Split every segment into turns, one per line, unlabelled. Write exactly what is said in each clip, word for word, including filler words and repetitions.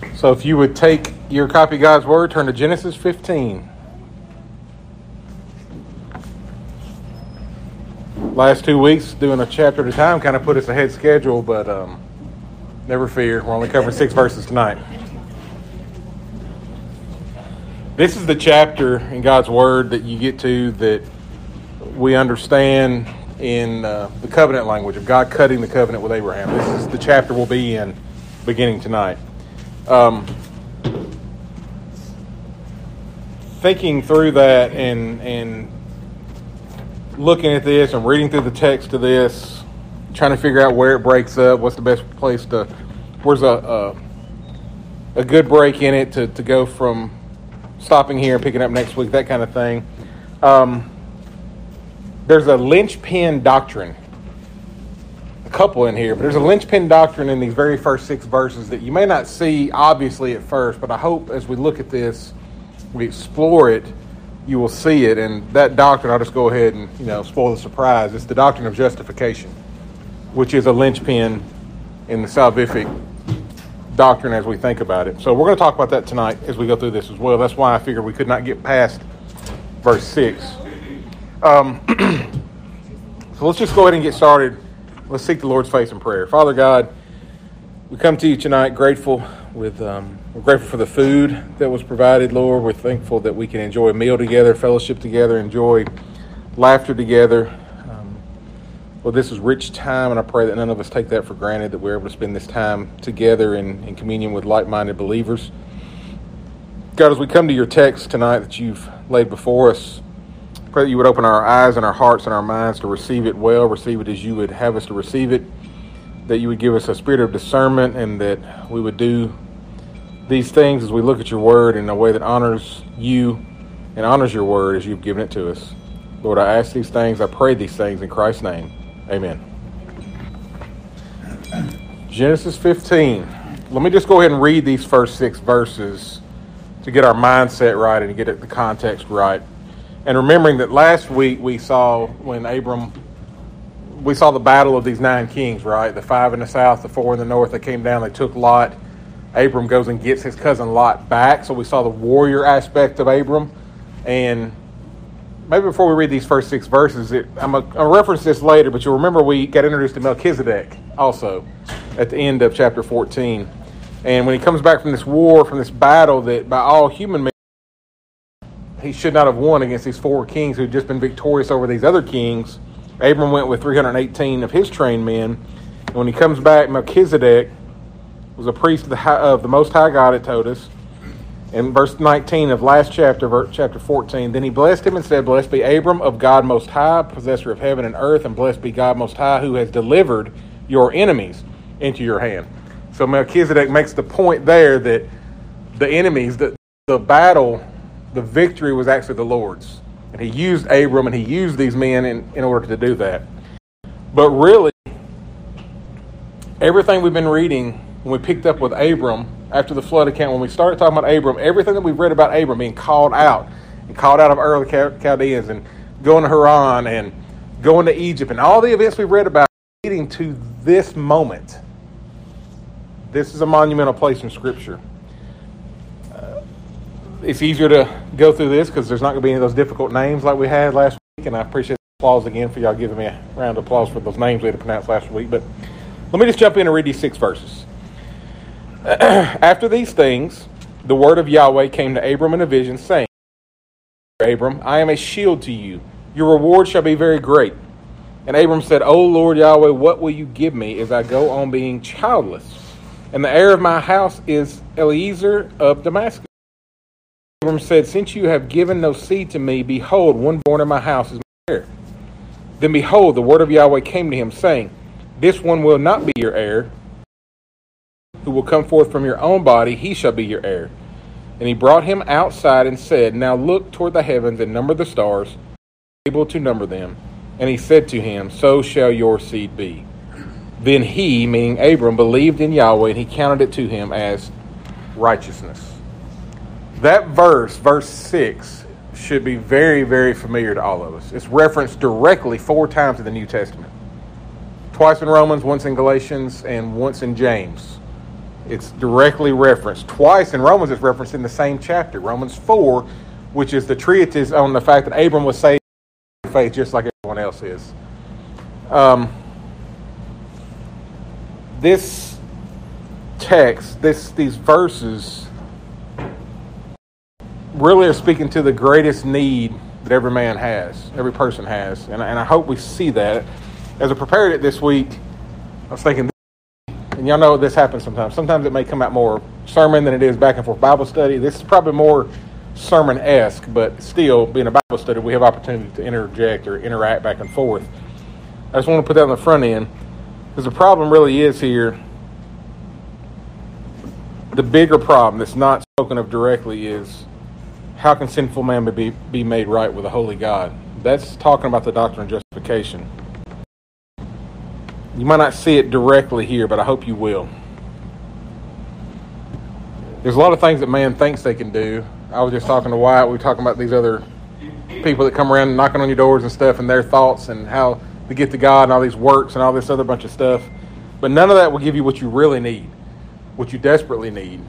So if you would take your copy of God's Word, turn to Genesis fifteen. Last two weeks, doing a chapter at a time, kind of put us ahead schedule, but um, never fear, we're only covering six verses tonight. This is the chapter in God's Word that you get to that we understand in uh, the covenant language of God cutting the covenant with Abraham. This is the chapter we'll be in beginning tonight. Um, thinking through that and and looking at this and reading through the text of this, trying to figure out where it breaks up, what's the best place to, where's a a, a good break in it to, to go from stopping here and picking up next week, that kind of thing. Um, there's a linchpin doctrine, a couple in here, but there's a linchpin doctrine in these very first six verses that you may not see obviously at first, but I hope as we look at this, we explore it, you will see it. And that doctrine, I'll just go ahead and, you know, spoil the surprise. It's the doctrine of justification, which is a linchpin in the salvific doctrine as we think about it. So we're going to talk about that tonight as we go through this as well. That's why I figured we could not get past verse six. Um, so let's just go ahead and get started. Let's seek the Lord's face in prayer. Father God, we come to you tonight grateful with um, we're grateful for the food that was provided, Lord. We're thankful that we can enjoy a meal together, fellowship together, enjoy laughter together. Um, well, this is rich time, and I pray that none of us take that for granted, that we're able to spend this time together in, in communion with like-minded believers. God, as we come to your text tonight that you've laid before us, I pray that you would open our eyes and our hearts and our minds to receive it well, receive it as you would have us to receive it, that you would give us a spirit of discernment, and that we would do these things as we look at your word in a way that honors you and honors your word as you've given it to us. Lord, I ask these things, I pray these things in Christ's name. Amen. Genesis fifteen. Let me just go ahead and read these first six verses to get our mindset right and to get the context right. And remembering that last week we saw when Abram, we saw the battle of these nine kings, right? The five in the south, the four in the north, they came down, they took Lot. Abram goes and gets his cousin Lot back. So we saw the warrior aspect of Abram. And maybe before we read these first six verses, it, I'm going to reference this later, but you'll remember we got introduced to Melchizedek also at the end of chapter fourteen. And when he comes back from this war, from this battle that by all human measures, he should not have won against these four kings who had just been victorious over these other kings, Abram went with three hundred eighteen of his trained men. And when he comes back, Melchizedek was a priest of the, high, of the Most High God, it told us. In verse nineteen of last chapter, chapter fourteen, then he blessed him and said, blessed be Abram of God Most High, possessor of heaven and earth, and blessed be God Most High, who has delivered your enemies into your hand. So Melchizedek makes the point there that the enemies, the, the battle, the victory was actually the Lord's. And he used Abram and he used these men in, in order to do that. But really, everything we've been reading when we picked up with Abram after the flood account, when we started talking about Abram, everything that we've read about Abram being called out and called out of Ur of the Chaldeans and going to Haran and going to Egypt and all the events we've read about leading to this moment. This is a monumental place in Scripture. Uh, it's easier to go through this because there's not going to be any of those difficult names like we had last week, and I appreciate the applause again for y'all giving me a round of applause for those names we had to pronounce last week. But let me just jump in and read these six verses. After these things, the word of Yahweh came to Abram in a vision, saying, Abram, I am a shield to you. Your reward shall be very great. And Abram said, O Lord Yahweh, what will you give me as I go on being childless? And the heir of my house is Eliezer of Damascus. Abram said, since you have given no seed to me, behold, one born in my house is my heir. Then behold, the word of Yahweh came to him, saying, this one will not be your heir, who will come forth from your own body, he shall be your heir. And he brought him outside and said, now look toward the heavens and number the stars, able to number them. And he said to him, so shall your seed be. Then he, meaning Abram, believed in Yahweh, and he counted it to him as righteousness. That verse, verse six, should be very, very familiar to all of us. It's referenced directly four times in the New Testament. Twice in Romans, once in Galatians, and once in James. It's directly referenced. Twice in Romans it's referenced in the same chapter. Romans four, which is the treatise on the fact that Abram was saved by faith just like everyone else is. Um, this text, this these verses really are speaking to the greatest need that every man has, every person has. And, and I hope we see that. As I prepared it this week, I was thinking, and y'all know this happens sometimes. Sometimes it may come out more sermon than it is back and forth Bible study. This is probably more sermon-esque, but still, being a Bible study, we have opportunity to interject or interact back and forth. I just want to put that on the front end, because the problem really is here, the bigger problem that's not spoken of directly is, how can sinful man be, be made right with a holy God? That's talking about the doctrine of justification. You might not see it directly here, but I hope you will. There's a lot of things that man thinks they can do. I was just talking to Wyatt. We were talking about these other people that come around knocking on your doors and stuff and their thoughts and how to get to God and all these works and all this other bunch of stuff. But none of that will give you what you really need, what you desperately need.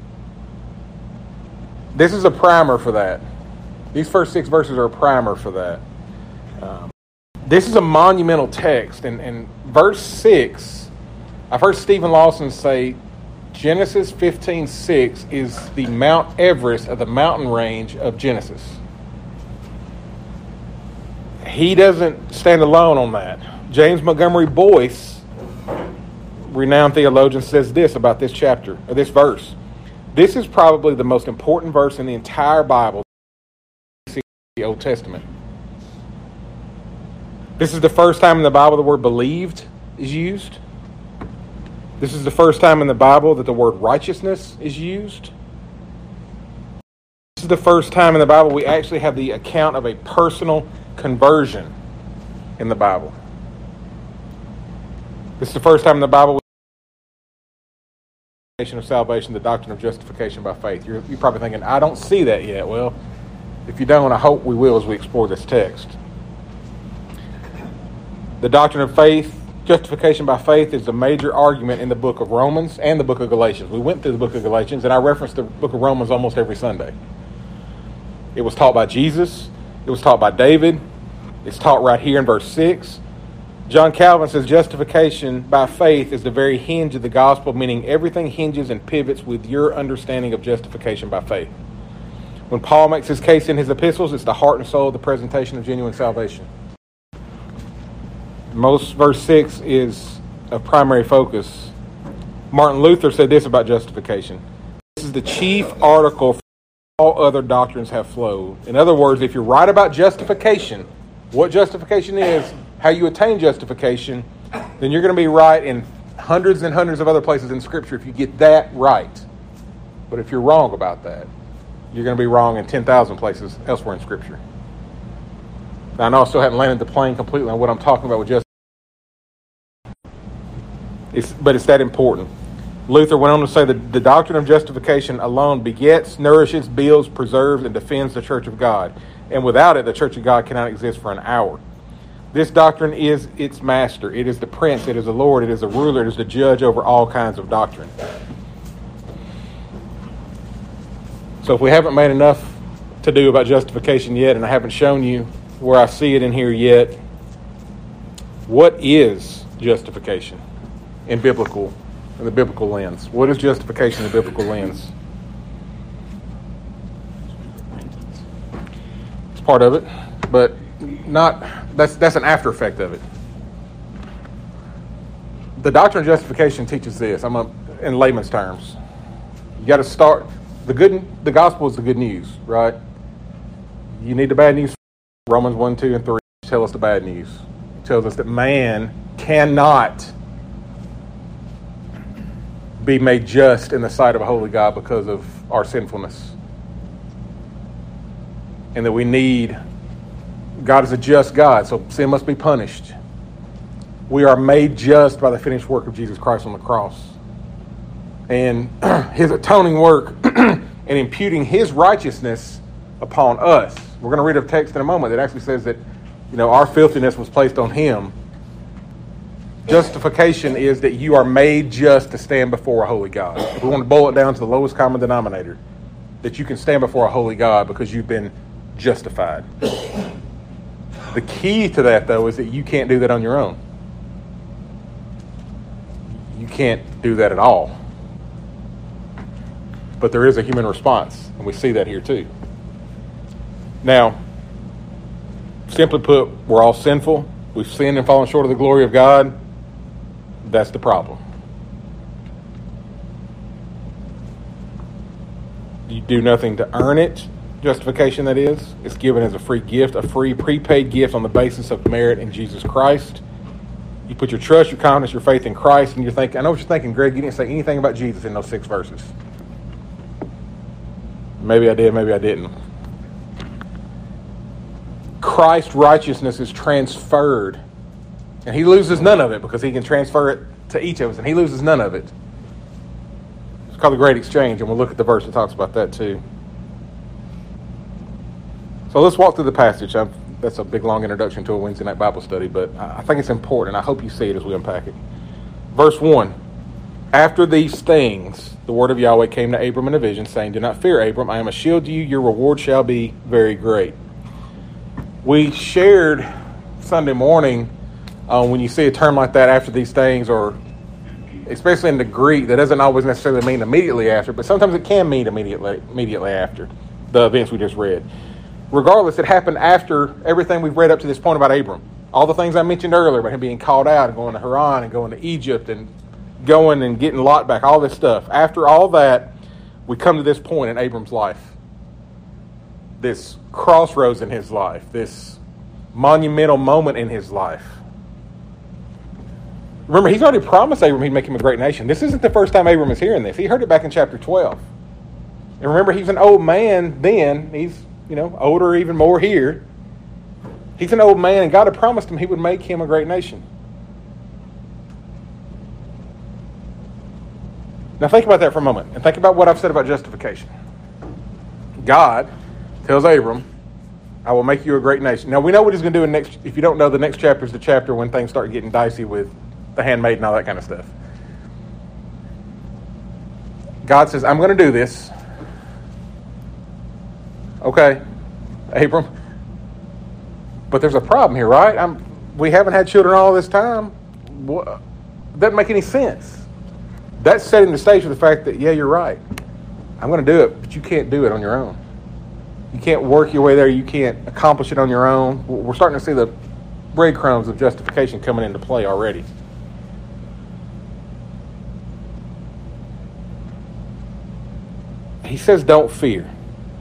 This is a primer for that. These first six verses are a primer for that. Um, this is a monumental text. And, and verse six, I've heard Stephen Lawson say Genesis fifteen six is the Mount Everest of the mountain range of Genesis. He doesn't stand alone on that. James Montgomery Boyce, renowned theologian, says this about this chapter, or this verse. This is probably the most important verse in the entire Bible, the Old Testament. This is the first time in the Bible the word believed is used. This is the first time in the Bible that the word righteousness is used. This is the first time in the Bible we actually have the account of a personal conversion in the Bible. This is the first time in the Bible of salvation, the doctrine of justification by faith. You're, you're probably thinking, I don't see that yet. Well, if you don't, I hope we will as we explore this text. The doctrine of faith, justification by faith, is a major argument in the book of Romans and the book of Galatians. We went through the book of Galatians, and I reference the book of Romans almost every Sunday. It was taught by Jesus. It was taught by David. It's taught right here in verse six. John Calvin says justification by faith is the very hinge of the gospel, meaning everything hinges and pivots with your understanding of justification by faith. When Paul makes his case in his epistles, it's the heart and soul of the presentation of genuine salvation. Most verse six is a primary focus. Martin Luther said this about justification. This is the chief article from all other doctrines have flowed. In other words, if you're right about justification, what justification is, how you attain justification, then you're going to be right in hundreds and hundreds of other places in Scripture if you get that right. But if you're wrong about that, you're going to be wrong in ten thousand places elsewhere in Scripture. Now, I know I still haven't landed the plane completely on what I'm talking about with justification, it's, but it's that important. Luther went on to say that the doctrine of justification alone begets, nourishes, builds, preserves, and defends the Church of God. And without it, the Church of God cannot exist for an hour. This doctrine is its master. It is the prince. It is the Lord. It is the ruler. It is the judge over all kinds of doctrine. So if we haven't made enough to do about justification yet, and I haven't shown you where I see it in here yet, what is justification in biblical, in the biblical lens? What is justification in the biblical lens? It's part of it, but not, that's that's an after effect of it. The doctrine of justification teaches this. I'm a, in layman's terms. You got to start, the good, the gospel is the good news, right? You need the bad news. Romans one, two, and three tell us the bad news. It tells us that man cannot be made just in the sight of a holy God because of our sinfulness. And that we need, God is a just God, so sin must be punished. We are made just by the finished work of Jesus Christ on the cross. And his atoning work and imputing his righteousness upon us. We're going to read a text in a moment that actually says that, you know, our filthiness was placed on him. Justification is that you are made just to stand before a holy God. If we want to boil it down to the lowest common denominator, that you can stand before a holy God because you've been justified. The key to that, though, is that you can't do that on your own. You can't do that at all. But there is a human response, and we see that here too. Now, simply put, we're all sinful. We've sinned and fallen short of the glory of God. That's the problem. You do nothing to earn it. Justification, that is. It's given as a free gift, a free prepaid gift on the basis of merit in Jesus Christ. You put your trust, your confidence, your faith in Christ, and you're thinking, I know what you're thinking, Greg, you didn't say anything about Jesus in those six verses. Maybe I did, maybe I didn't. Christ's righteousness is transferred, and he loses none of it because he can transfer it to each of us, and he loses none of it. It's called the Great Exchange, and we'll look at the verse that talks about that too. So let's walk through the passage. I'm, that's a big, long introduction to a Wednesday night Bible study, but I think it's important, and I hope you see it as we unpack it. Verse one, after these things, the word of Yahweh came to Abram in a vision, saying, do not fear, Abram, I am a shield to you, your reward shall be very great. We shared Sunday morning, uh, when you see a term like that, after these things, or especially in the Greek, that doesn't always necessarily mean immediately after, but sometimes it can mean immediately, immediately after the events we just read. Regardless, it happened after everything we've read up to this point about Abram. All the things I mentioned earlier about him being called out and going to Haran and going to Egypt and going and getting Lot back, all this stuff. After all that, we come to this point in Abram's life. This crossroads in his life. This monumental moment in his life. Remember, he's already promised Abram he'd make him a great nation. This isn't the first time Abram is hearing this. He heard it back in chapter twelve. And remember, he's an old man then. He's You know, older even more here. He's an old man, and God had promised him he would make him a great nation. Now think about that for a moment, and think about what I've said about justification. God tells Abram, I will make you a great nation. Now we know what he's going to do in next. If you don't know, the next chapter is the chapter when things start getting dicey with the handmaid and all that kind of stuff. God says, I'm going to do this. Okay, Abram. But there's a problem here, right? I'm, we haven't had children all this time. What, doesn't make any sense. That's setting the stage for the fact that, yeah, you're right. I'm going to do it, but you can't do it on your own. You can't work your way there. You can't accomplish it on your own. We're starting to see the breadcrumbs of justification coming into play already. He says, don't fear.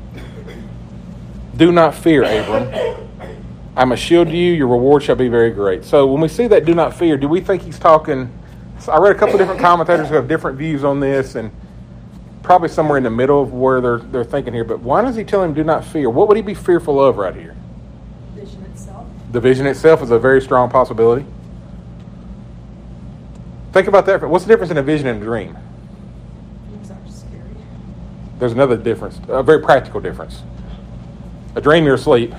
Do not fear, Abram. I'm a shield to you. Your reward shall be very great. So when we see that do not fear, do we think he's talking... So I read a couple of different commentators who have different views on this, and probably somewhere in the middle of where they're they're thinking here. But why does he tell him do not fear? What would he be fearful of right here?
The vision itself.
The vision itself is a very strong possibility. Think about that. What's the difference in a vision and a dream?
Dreams are scary.
There's another difference, a very practical difference. A dream, you're asleep.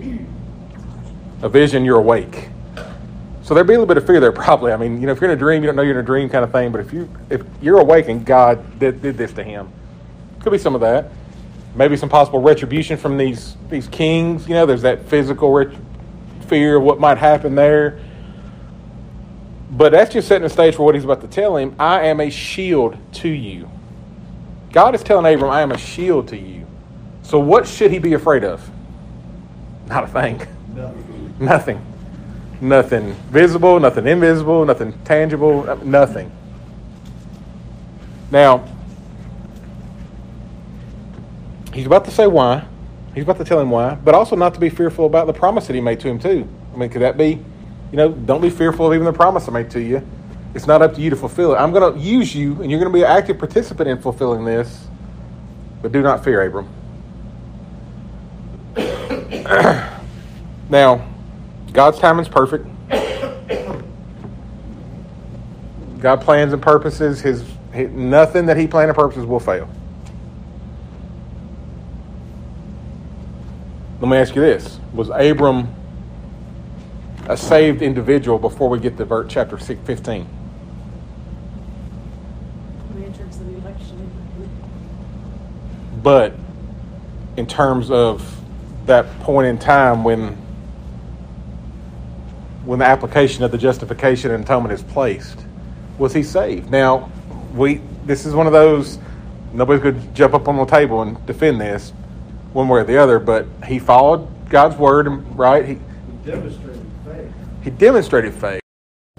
A vision, you're awake. So there'd be a little bit of fear there, probably. I mean, you know, if you're in a dream, you don't know you're in a dream kind of thing. But if you if you're awake and God did, did this to him, could be some of that. Maybe some possible retribution from these these kings. You know, there's that physical ret- fear of what might happen there. But that's just setting the stage for what he's about to tell him. I am a shield to you. God is telling Abram, I am a shield to you. So what should he be afraid of? Not a thing.
Nothing.
Nothing. Nothing visible, nothing invisible, nothing tangible, nothing. Now, he's about to say why. He's about to tell him why, but also not to be fearful about the promise that he made to him too. I mean, could that be, you know, don't be fearful of even the promise I made to you. It's not up to you to fulfill it. I'm going to use you, and you're going to be an active participant in fulfilling this, but do not fear, Abram. Now, God's timing's perfect. God plans and purposes. His, his nothing that he planned and purposes will fail. Let me ask you this. Was Abram a saved individual before we get to verse chapter fifteen.
In terms of the election.
But in terms of that point in time when when the application of the justification and atonement is placed, was he saved? Now, we this is one of those, nobody's going to jump up on the table and defend this one way or the other, but he followed God's word, right? He,
He demonstrated faith.
he demonstrated faith.
I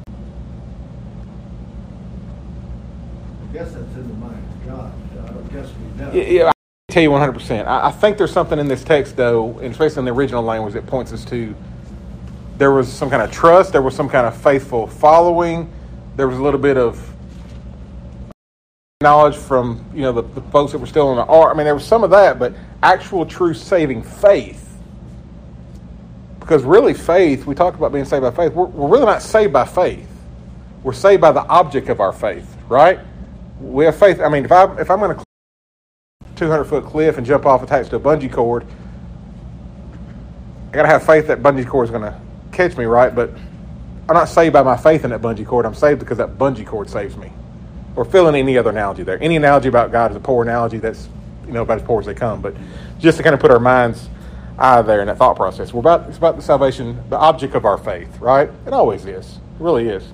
guess that's in the mind of God. I don't guess we know.
Yeah, yeah, I tell you one hundred percent. I, I think there's something in this text, though, and especially in the original language, that points us to there was some kind of trust, there was some kind of faithful following, there was a little bit of knowledge from, you know, the, the folks that were still in the ark. I mean, there was some of that, but actual true saving faith. Because really faith, we talk about being saved by faith, we're, we're really not saved by faith. We're saved by the object of our faith, right? We have faith. I mean, if, I, if I'm going to two hundred foot cliff and jump off attached to a bungee cord, I got to have faith that bungee cord is going to catch me, right? But I'm not saved by my faith in that bungee cord. I'm saved because that bungee cord saves me. Or fill in any other analogy there. Any analogy about God is a poor analogy. That's, you know, about as poor as they come. But just to kind of put our mind's eye there in that thought process. We're about it's about the salvation, the object of our faith, right? It always is. It really is.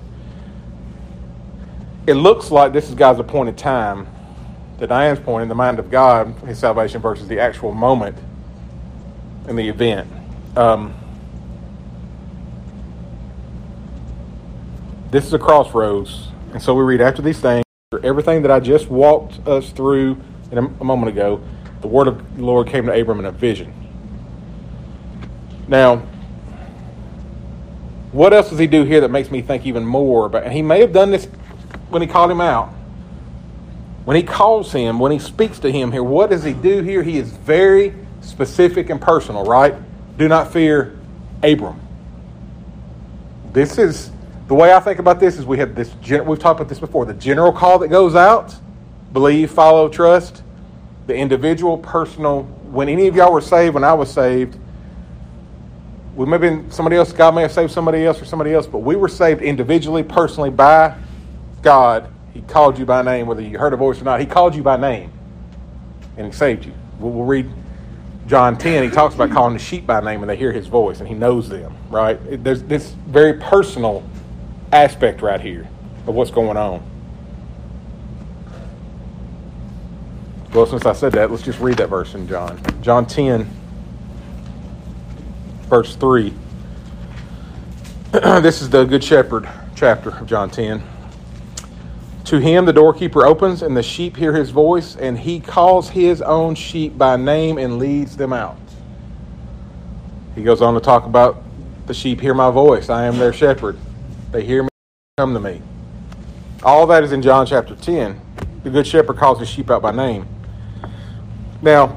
It looks like this is God's appointed time. To Diane's point, in the mind of God, his salvation versus the actual moment in the event. Um, this is a crossroads. And so we read, after these things, everything that I just walked us through in a, a moment ago, the word of the Lord came to Abram in a vision. Now, what else does he do here that makes me think even more about, and he may have done this when he called him out. When he calls him, when he speaks to him here, what does he do here? He is very specific and personal, right? Do not fear, Abram. This is, the way I think about this is we have this, we've talked about this before, the general call that goes out, believe, follow, trust. The individual, personal, when any of y'all were saved, when I was saved, we may have been somebody else, God may have saved somebody else or somebody else, but we were saved individually, personally, by God. He called you by name, whether you heard a voice or not. He called you by name, and he saved you. We'll, we'll read John ten. He talks about calling the sheep by name, and they hear his voice, and he knows them, right? It, there's this very personal aspect right here of what's going on. Well, since I said that, let's just read that verse in John. John ten, verse three. This is the Good Shepherd chapter of John ten. To him the doorkeeper opens, and the sheep hear his voice, and he calls his own sheep by name and leads them out. He goes on to talk about the sheep hear my voice. I am their shepherd. They hear me, come to me. All that is in John chapter ten. The Good Shepherd calls his sheep out by name. Now,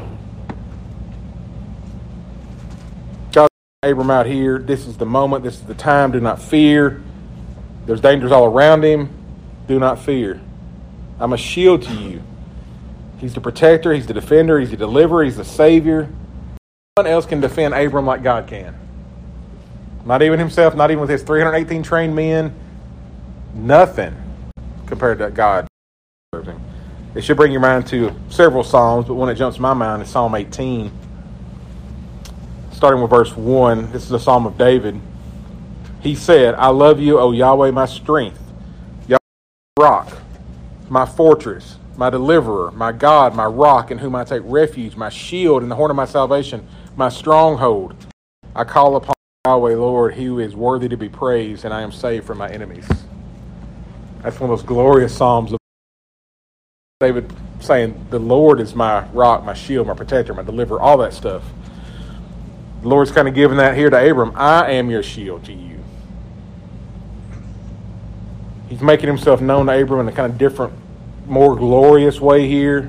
God, Abram out here. This is the moment. This is the time. Do not fear. There's dangers all around him. Do not fear. I'm a shield to you. He's the protector. He's the defender. He's the deliverer. He's the savior. No one else can defend Abram like God can. Not even himself. Not even with his three hundred eighteen trained men. Nothing compared to God. It should bring your mind to several Psalms, but one that jumps to my mind is Psalm eighteen. Starting with verse one. This is a Psalm of David. He said, I love you, O Yahweh, my strength. Rock, my fortress, my deliverer, my God, my rock in whom I take refuge, my shield and the horn of my salvation, my stronghold. I call upon Yahweh, Lord, he who is worthy to be praised, and I am saved from my enemies. That's one of those glorious Psalms of David saying, the Lord is my rock, my shield, my protector, my deliverer, all that stuff. The Lord's kind of giving that here to Abram. I am your shield to you. He's making himself known to Abram in a kind of different, more glorious way here.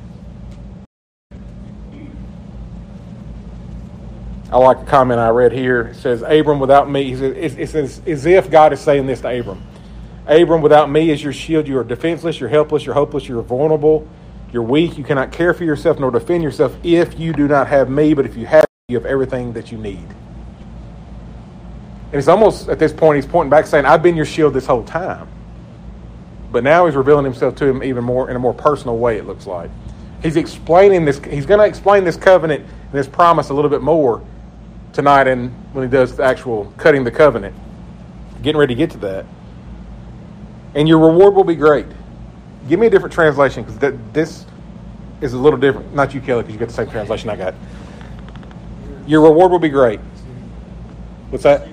I like a comment I read here. It says, Abram, without me, he says, it says, as if God is saying this to Abram. Abram, without me as your shield, you are defenseless, you're helpless, you're hopeless, you're vulnerable, you're weak, you cannot care for yourself nor defend yourself if you do not have me, but if you have me, you have everything that you need. And it's almost, at this point, he's pointing back saying, I've been your shield this whole time. But now he's revealing himself to him even more in a more personal way, it looks like. He's explaining this, he's going to explain this covenant and this promise a little bit more tonight and when he does the actual cutting the covenant. Getting ready to get to that. And your reward will be great. Give me a different translation, because that this is a little different. Not you, Kelly, because you got the same translation I got. Your reward will be great. What's that?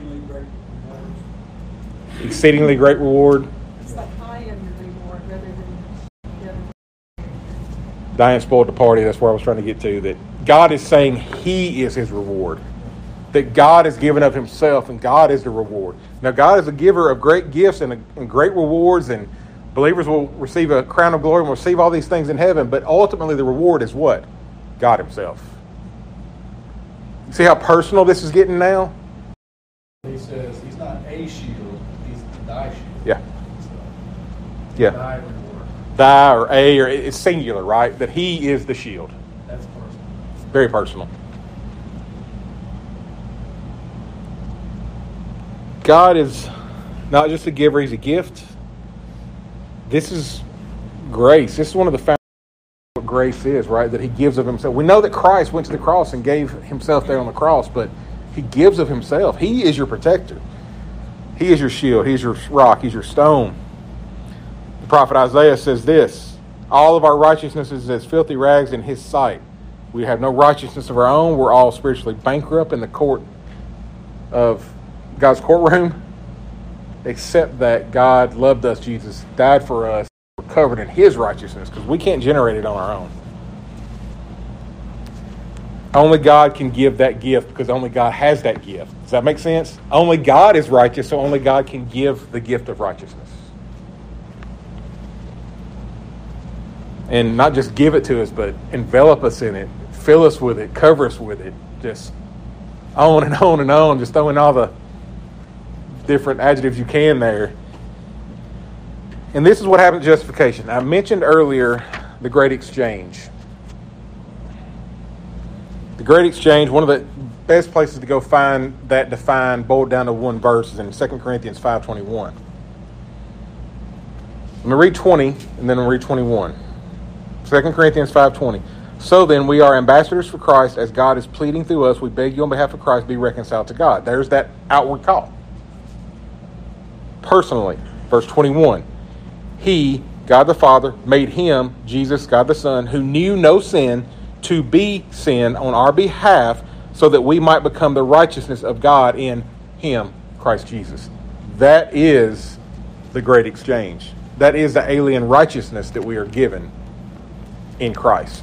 Exceedingly great reward.
It's like high-end reward rather than the other.
Diane spoiled the party. That's where I was trying to get to. That God is saying He is His reward. That God has given of Himself, and God is the reward. Now, God is a giver of great gifts and, a, and great rewards, and believers will receive a crown of glory and will receive all these things in heaven. But ultimately, the reward is what? God Himself. See how personal this is getting now?
He says He's not a shield, He's thy shield.
Yeah.
So,
Yeah.
thy reward.
Thy or a, or it's singular, right? That He is the shield.
That's personal.
Very personal. God is not just a giver, He's a gift. This is grace. This is one of the foundations of what grace is, right? That He gives of Himself. We know that Christ went to the cross and gave Himself there on the cross, but He gives of Himself. He is your protector. He is your shield. He's your rock. He's your stone. The prophet Isaiah says this, all of our righteousness is as filthy rags in His sight. We have no righteousness of our own. We're all spiritually bankrupt in the court of God's courtroom, except that God loved us. Jesus died for us. We're covered in His righteousness because we can't generate it on our own. Only God can give that gift because only God has that gift. Does that make sense? Only God is righteous, so only God can give the gift of righteousness. And not just give it to us, but envelop us in it, fill us with it, cover us with it. Just on and on and on, just throwing all the different adjectives you can there. And this is what happened to justification. I mentioned earlier the great exchange. The great exchange, one of the best places to go find that defined, boiled down to one verse, is in Second Corinthians five twenty-one. I'm going to read twenty, and then I'll read twenty-one. Second Corinthians five twenty. So then, we are ambassadors for Christ, as God is pleading through us. We beg you on behalf of Christ, be reconciled to God. There's that outward call. Personally, verse twenty-one. He, God the Father, made Him, Jesus, God the Son, who knew no sin, to be sin on our behalf, so that we might become the righteousness of God in Him, Christ Jesus. That is the great exchange. That is the alien righteousness that we are given in Christ.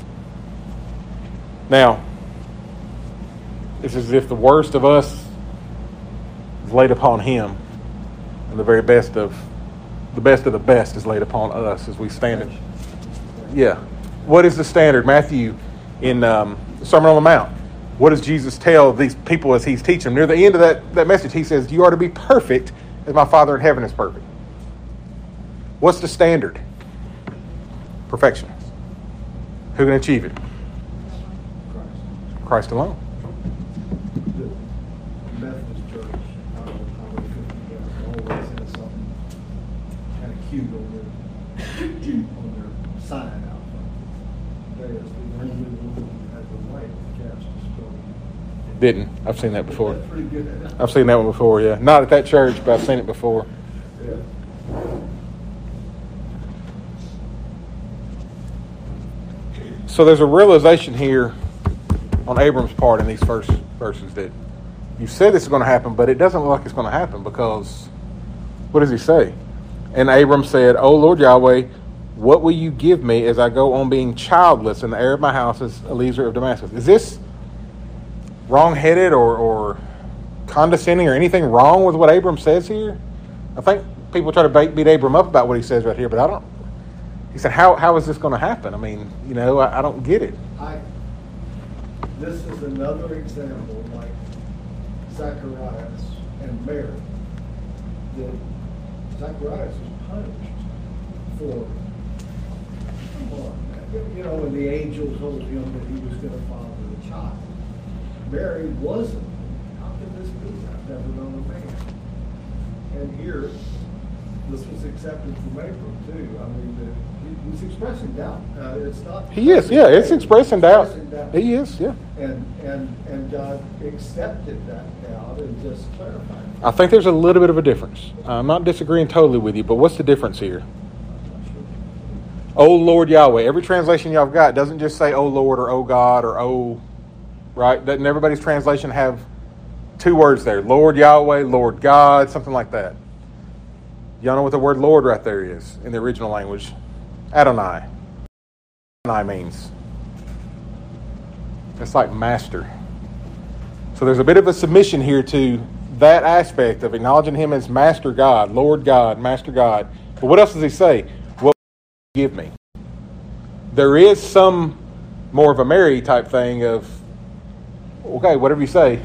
Now, it's as if the worst of us is laid upon Him, and the very best of the best of the best is laid upon us as we stand in. Yeah. What is the standard? Matthew, in um, the Sermon on the Mount, what does Jesus tell these people as He's teaching them? Near the end of that, that message, He says, you are to be perfect as my Father in heaven is perfect. What's the standard? Perfection. Who can achieve it?
Christ.
Christ alone.
The Methodist Church, I don't know how many fifty always has something kind of cute on their, on their sign out front. There is the only one that has the white cast stone.
Didn't. I've seen that before.
That's pretty good.
I've seen that one before, yeah. Not at that church, but I've seen it before.
Yeah.
So there's a realization here on Abram's part in these first verses that you said this is going to happen, but it doesn't look like it's going to happen because what does he say? And Abram said, O Lord Yahweh, what will you give me as I go on being childless, and the heir of my house is Eliezer of Damascus? Is this wrong-headed or, or condescending or anything wrong with what Abram says here? I think people try to beat, beat Abram up about what he says right here, but I don't. He said, how how is this going to happen? I mean, you know, I, I don't get it.
I, this is another example, like Zacharias and Mary, that Zacharias was punished for, come on, man. You know, when the angel told him that he was going to father the child. Mary wasn't. How can this be? I've never known a man. And here, this was accepted from Abram too. I mean, the, he, he's expressing doubt. Uh, it's not.
He is, yeah. It's expressing doubt.
expressing doubt.
He is, yeah.
And and and God accepted that doubt and just clarified it.
I think there's a little bit of a difference. I'm not disagreeing totally with you, but what's the difference here? Oh Lord Yahweh. Every translation y'all have got doesn't just say oh Lord or oh God or oh, right? Doesn't everybody's translation have two words there? Lord Yahweh, Lord God, something like that. Y'all know what the word Lord right there is in the original language? Adonai. Adonai means. It's like master. So there's a bit of a submission here to that aspect of acknowledging him as Master God, Lord God, Master God. But what else does he say? What will you give me? There is some more of a Mary type thing of, okay, whatever you say.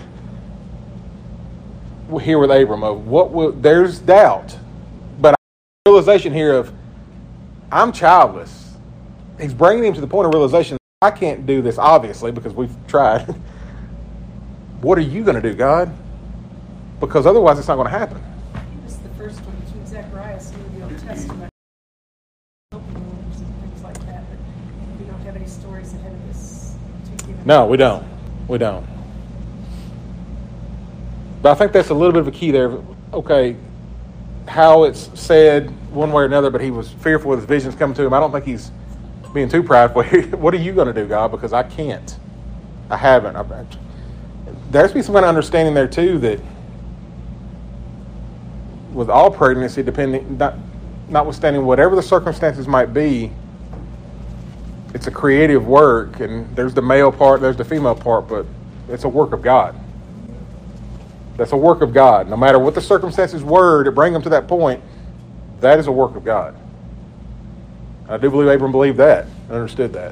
Here with Abram of what will, there's doubt. But realization here of, I'm childless. He's bringing him to the point of realization, I can't do this, obviously, because we've tried. What are you going to do, God? Because otherwise it's not going to happen.
He was the first one between Zacharias and the Old Testament. Open wombs and things like that, but we don't have any stories ahead of this. to give
No, we don't. We don't. But I think that's a little bit of a key there. Okay, how it's said one way or another, but he was fearful of his visions coming to him. I don't think he's being too prideful. What are you going to do, God? Because I can't. I haven't. I, there has to be some kind of understanding there, too, that with all pregnancy, depending, not, notwithstanding whatever the circumstances might be, it's a creative work, and there's the male part, there's the female part, but it's a work of God. That's a work of God. No matter what the circumstances were to bring them to that point, that is a work of God. I do believe Abram believed that and understood that.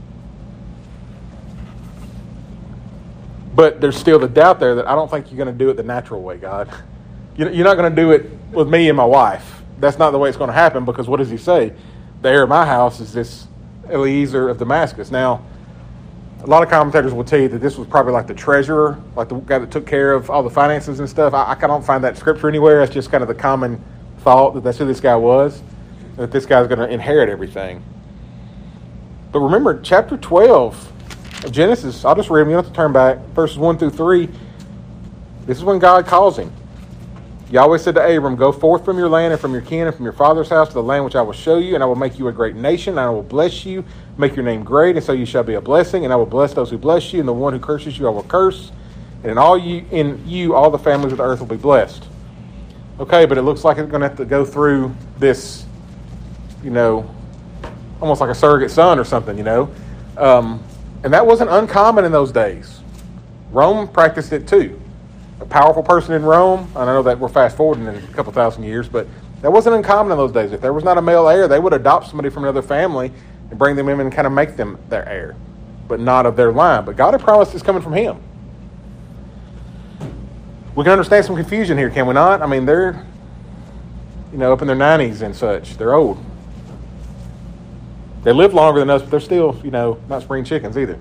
But there's still the doubt there that I don't think you're going to do it the natural way, God. You're not going to do it with me and my wife. That's not the way it's going to happen, because what does he say? The heir of my house is this Eliezer of Damascus. Now, a lot of commentators will tell you that this was probably like the treasurer, like the guy that took care of all the finances and stuff. I, I don't find that scripture anywhere. That's just kind of the common thought that that's who this guy was, that this guy's going to inherit everything. But remember, chapter twelve of Genesis, I'll just read them. You don't have to turn back. Verses one through three. This is when God calls him. Yahweh said to Abram, go forth from your land and from your kin and from your father's house to the land which I will show you, and I will make you a great nation, and I will bless you, make your name great, and so you shall be a blessing, and I will bless those who bless you, and the one who curses you I will curse, and in all you in you all the families of the earth will be blessed. Okay, but it looks like it's going to have to go through this, you know, almost like a surrogate son or something, you know. Um, and that wasn't uncommon in those days. Rome practiced it too. A powerful person in Rome, I know that we're fast forwarding in a couple thousand years, but that wasn't uncommon in those days. If there was not a male heir, they would adopt somebody from another family and bring them in and kind of make them their heir, but not of their line. But God had promised it's coming from him. We can understand some confusion here, can we not? I mean, they're, you know, up in their nineties and such. They're old. They live longer than us, but they're still, you know, not spring chickens either.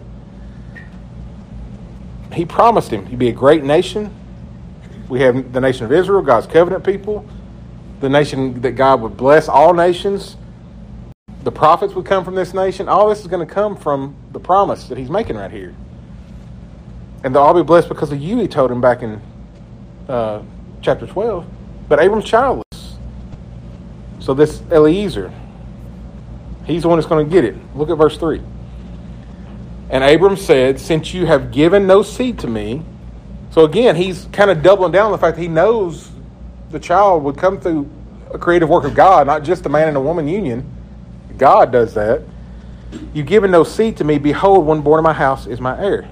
He promised him he'd be a great nation. We have the nation of Israel, God's covenant people, the nation that God would bless all nations. The prophets would come from this nation. All this is going to come from the promise that he's making right here. And they'll all be blessed because of you, he told him back in uh, chapter twelve. But Abram's childless. So this Eliezer, he's the one that's going to get it. Look at verse three. And Abram said, since you have given no seed to me. So again, he's kind of doubling down on the fact that he knows the child would come through a creative work of God, not just a man and a woman union. God does that. You've given no seed to me. Behold, one born in my house is my heir.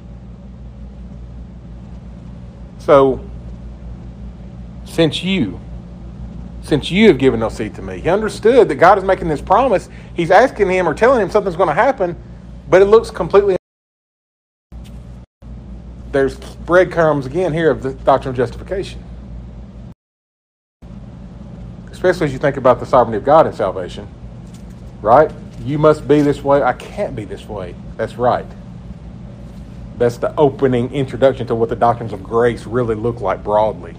So, since you, since you have given no seed to me. He understood that God is making this promise. He's asking him or telling him something's going to happen, but it looks completely... There's breadcrumbs again here of the doctrine of justification. Especially as you think about the sovereignty of God in salvation. Right? You must be this way. I can't be this way. That's right. That's the opening introduction to what the doctrines of grace really look like broadly.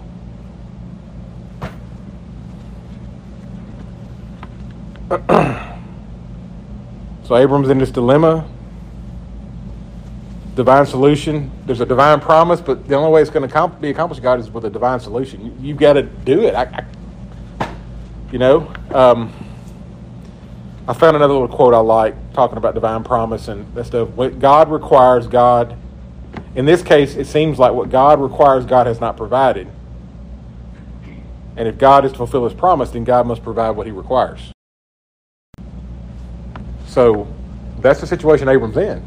So Abram's in this dilemma. Divine solution. There's a divine promise, but the only way it's going to be accomplished, God, is with a divine solution. You, you've got to do it. I, I, you know, um, I found another little quote I like talking about divine promise and that stuff. What God requires, God, in this case, it seems like what God requires, God has not provided. And if God is to fulfill his promise, then God must provide what he requires. So that's the situation Abram's in.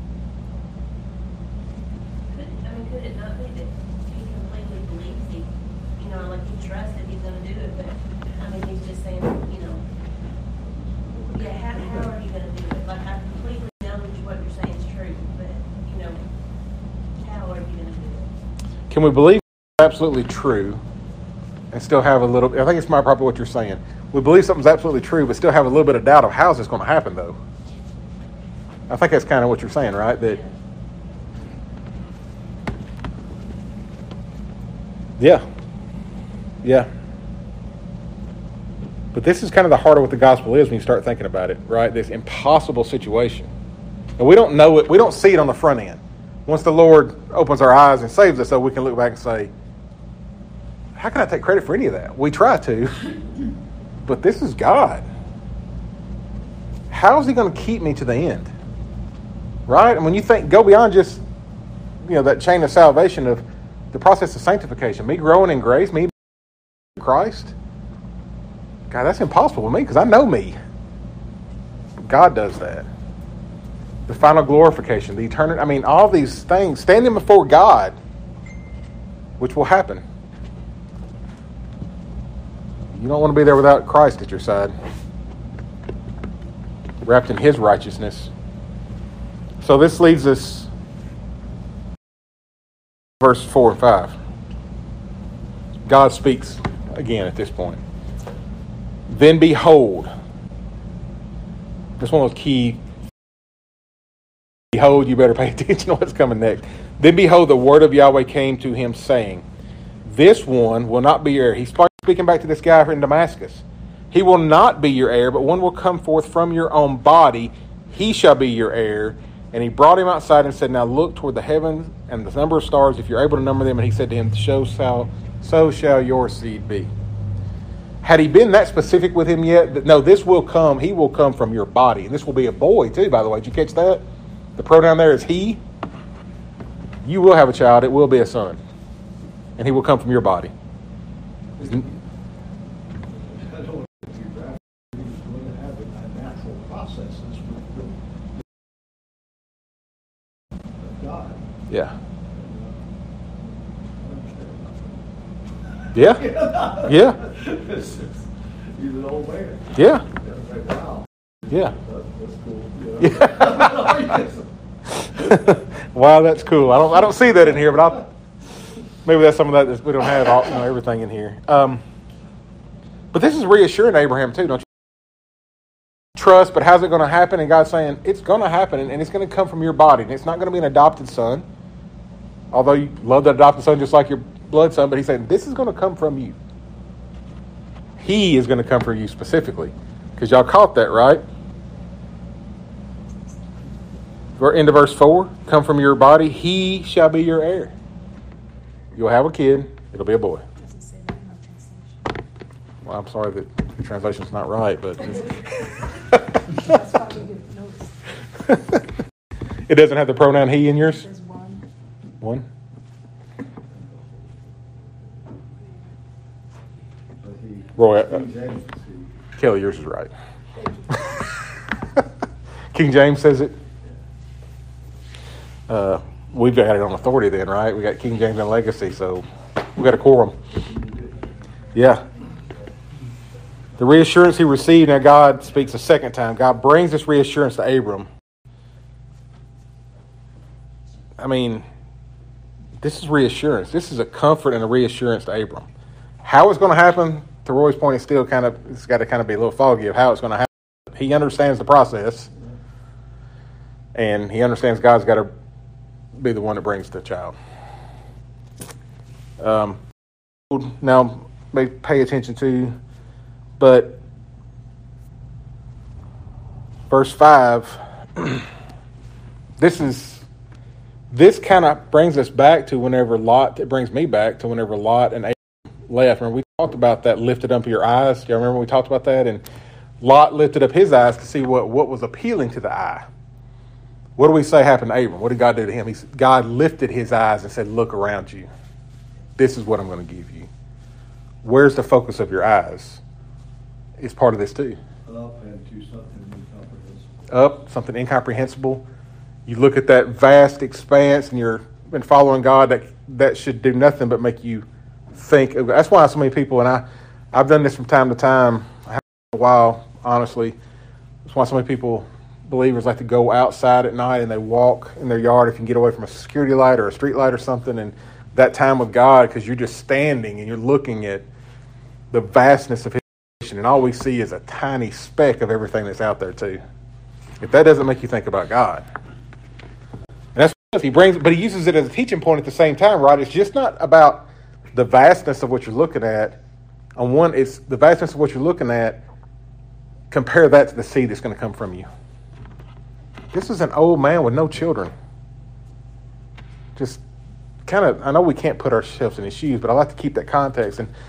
Could, I mean, could it not be that he completely believes he, you know, like he trusts that he's going to do it, but I mean, he's just saying, you know, yeah, how, how are you going to do it? Like, I completely know that what you're saying is true, but, you know, how are you going to do it?
Can we believe it's absolutely true and still have a little, I think it's my probably what you're saying. We believe something's absolutely true, but still have a little bit of doubt of how's this going to happen, though. I think that's kind of what you're saying, right? That, yeah. Yeah. But this is kind of the heart of what the gospel is when you start thinking about it, right? This impossible situation. And we don't know it, we don't see it on the front end. Once the Lord opens our eyes and saves us, so we can look back and say, how can I take credit for any of that? We try to. But this is God. How is he going to keep me to the end? Right? And when you think, go beyond just, you know, that chain of salvation of the process of sanctification, me growing in grace, me in Christ. God, that's impossible for me because I know me. God does that. The final glorification, the eternity, I mean, all these things, standing before God, which will happen. You don't want to be there without Christ at your side, wrapped in his righteousness. So this leads us verse four and five. God speaks again at this point. Then behold, this one of those key, behold, you better pay attention to what's coming next. Then behold, the word of Yahweh came to him saying, this one will not be your heir. He's speaking back to this guy in Damascus. He will not be your heir, but one will come forth from your own body. He shall be your heir. And he brought him outside and said, now look toward the heavens and the number of stars, if you're able to number them. And he said to him, so shall, so shall your seed be. Had he been that specific with him yet? No, this will come. He will come from your body. And this will be a boy too, by the way. Did you catch that? The pronoun there is he. You will have a child. It will be a son. And he will come from your body.
I don't think you're going to have a natural processes with God.
Yeah. Yeah. Yeah.
He's an old man.
Yeah.
Wow.
Yeah.
That's cool. Yeah.
Wow, that's cool. I don't I don't see that in here, but I'll maybe that's some of that. We don't have all, you know, everything in here. Um, but this is reassuring Abraham too, don't you? Trust, but how's it going to happen? And God's saying it's going to happen, and it's going to come from your body, and it's not going to be an adopted son. Although you love that adopted son just like your blood son, but He's saying this is going to come from you. He is going to come from you specifically, because y'all caught that, right? We're into verse four. Come from your body. He shall be your heir. You'll have a kid. It'll be a boy.
Doesn't say that in my translation.
Well, I'm sorry that the translation's not right, but
That's why we didn't notice.
it doesn't have the pronoun he in yours?
There's one.
One?
But he,
Roy, uh,
King James is he.
Kelly, yours is right. King James says it. Uh, we've got it on authority then, right? We got King James and Legacy, so we got a quorum. Yeah. The reassurance he received, now God speaks a second time. God brings this reassurance to Abram. I mean, this is reassurance. This is a comfort and a reassurance to Abram. How it's going to happen, to Roy's point, is still kind of, it's got to kind of be a little foggy of how it's going to happen. He understands the process, and he understands God's got to be the one that brings the child. Um, now, may pay attention to, but verse five, this is, this kind of brings us back to whenever Lot, it brings me back to whenever Lot and Abraham left. Remember, we talked about that lifted up your eyes. Do you remember we talked about that? And Lot lifted up his eyes to see what, what was appealing to the eye. What do we say happened to Abram? What did God do to him? He, God lifted his eyes and said, look around you. This is what I'm going to give you. Where's the focus of your eyes? It's part of this too.
Up and to something incomprehensible.
Up, something incomprehensible. You look at that vast expanse and you're been following God, that that should do nothing but make you think. That's why so many people, and I, I've done this from time to time, I haven't in a while, honestly. That's why so many people, believers, like to go outside at night and they walk in their yard if you can get away from a security light or a street light or something, and that time with God, because you're just standing and you're looking at the vastness of His creation, and all we see is a tiny speck of everything that's out there too. If that doesn't make you think about God, and that's what He brings, but He uses it as a teaching point at the same time, right? It's just not about the vastness of what you're looking at. On one, it's the vastness of what you're looking at. Compare that to the seed that's going to come from you. This is an old man with no children. Just kind of, I know we can't put ourselves in his shoes, but I like to keep that context. And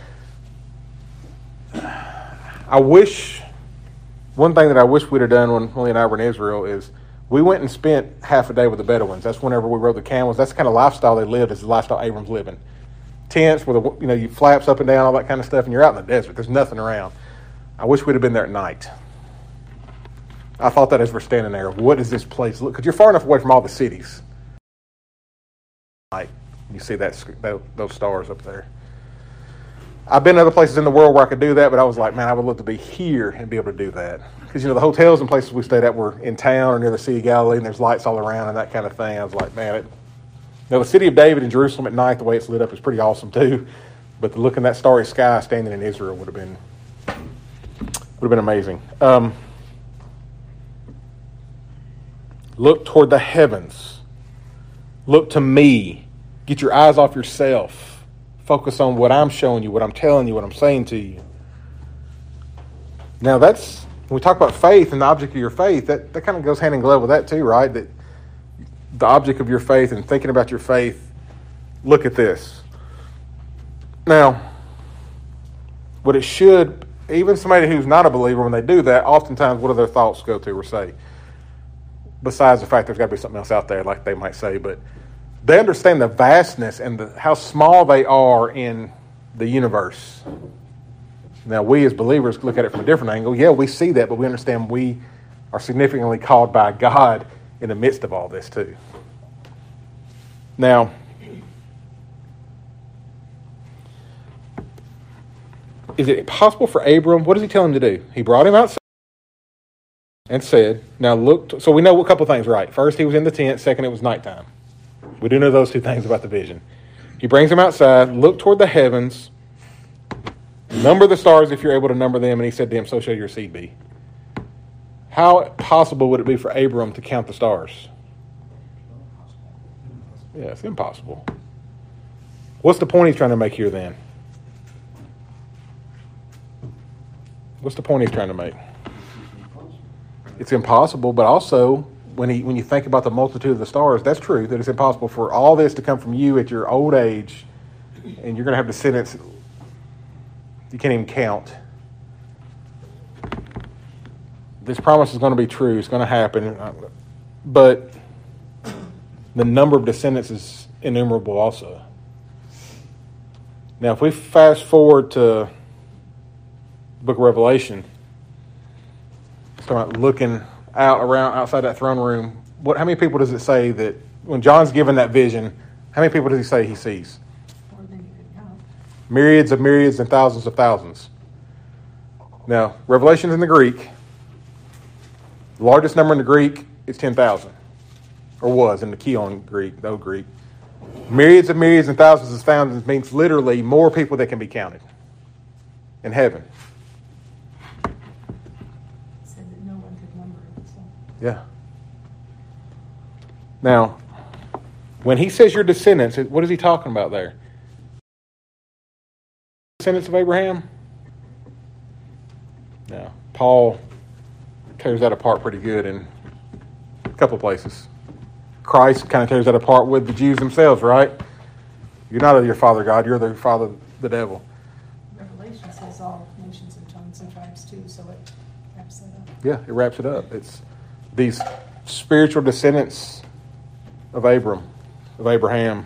I wish, one thing that I wish we'd have done when Willie and I were in Israel is we went and spent half a day with the Bedouins. That's whenever we rode the camels. That's the kind of lifestyle they lived, is the lifestyle Abram's living. Tents with, the, you know, you flaps up and down, all that kind of stuff, and you're out in the desert. There's nothing around. I wish we'd have been there at night. I thought that as we're standing there. What does this place look? Because you're far enough away from all the cities. Like, you see that, those stars up there. I've been to other places in the world where I could do that, but I was like, man, I would love to be here and be able to do that. Because, you know, the hotels and places we stayed at were in town or near the Sea of Galilee, and there's lights all around and that kind of thing. I was like, man, it, you know, the city of David in Jerusalem at night, the way it's lit up is pretty awesome too. But the look in that starry sky standing in Israel would have been would have been amazing. Um, look toward the heavens. Look to me. Get your eyes off yourself. Focus on what I'm showing you, what I'm telling you, what I'm saying to you. Now that's, when we talk about faith and the object of your faith, that, that kind of goes hand in glove with that too, right? That the object of your faith and thinking about your faith, look at this. Now, what it should, even somebody who's not a believer, when they do that, oftentimes what do their thoughts go to or say? Besides the fact there's got to be something else out there, like they might say, but they understand the vastness and the, how small they are in the universe. Now, we as believers look at it from a different angle. Yeah, we see that, but we understand we are significantly called by God in the midst of all this too. Now, is it possible for Abram? What does he tell him to do? He brought him outside and said, now look, so we know a couple things, right? First, he was in the tent. Second, it was nighttime. We do know those two things about the vision. He brings him outside, look toward the heavens, number the stars if you're able to number them, and he said to him, so shall your seed be. How possible would it be for Abram to count the stars? Yeah, it's impossible. What's the point he's trying to make here then? What's the point he's trying to make? It's impossible, but also when he when you think about the multitude of the stars, that's true, that it's impossible for all this to come from you at your old age, and you're going to have descendants you can't even count. This promise is going to be true. It's going to happen. But the number of descendants is innumerable also. Now, if we fast forward to the book of Revelation, start looking out around outside that throne room, what? How many people does it say that when John's given that vision, how many people does he say he sees?
More than you could count.
Myriads of myriads and thousands of thousands. Now, Revelation's in the Greek. The largest number in the Greek is ten thousand. Or was in the Keon Greek, the old Greek. Myriads of myriads and thousands of thousands means literally more people that can be counted in heaven.
Said that no one could number it. So.
Yeah. Now, When he says your descendants, what is he talking about there? Descendants of Abraham? No. Paul tears that apart pretty good in a couple of places. Christ kind of tears that apart with the Jews themselves, right? You're not of your father God, you're the father of the devil.
Revelation says all nations and tongues and tribes too, so it wraps that up.
Yeah, it wraps it up. It's these spiritual descendants of Abram, of Abraham,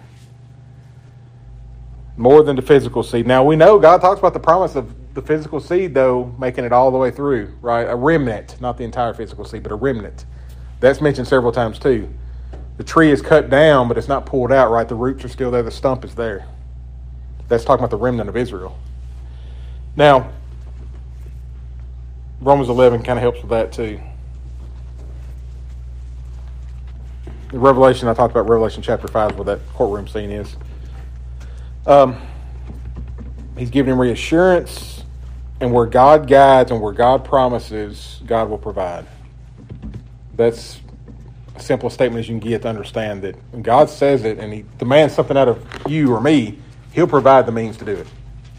more than the physical seed. Now we know God talks about the promise of the physical seed, though, making it all the way through, right? A remnant, not the entire physical seed, but a remnant. That's mentioned several times too. The tree is cut down, but it's not pulled out, right? The roots are still there. The stump is there. That's talking about the remnant of Israel. Now, Romans eleven kind of helps with that too. The Revelation, I talked about Revelation chapter five, where that courtroom scene is. Um, he's giving him reassurance, and where God guides and where God promises, God will provide. That's a simple statement as you can get to understand that when God says it and he demands something out of you or me, he'll provide the means to do it.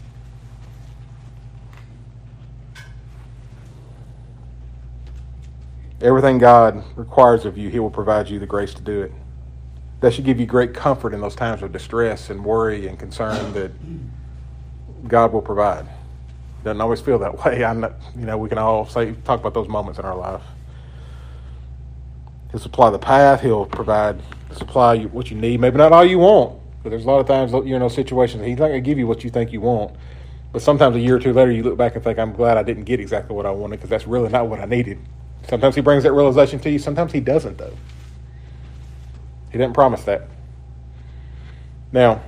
Everything God requires of you, he will provide you the grace to do it. That should give you great comfort in those times of distress and worry and concern that God will provide. Doesn't always feel that way. I'm not, you know, we can all say talk about those moments in our life. He'll supply the path. He'll provide, supply you what you need. Maybe not all you want, but there's a lot of times you're in those situations he's not going to give you what you think you want. But sometimes a year or two later, you look back and think, I'm glad I didn't get exactly what I wanted because that's really not what I needed. Sometimes he brings that realization to you. Sometimes he doesn't, though. He didn't promise that. Now,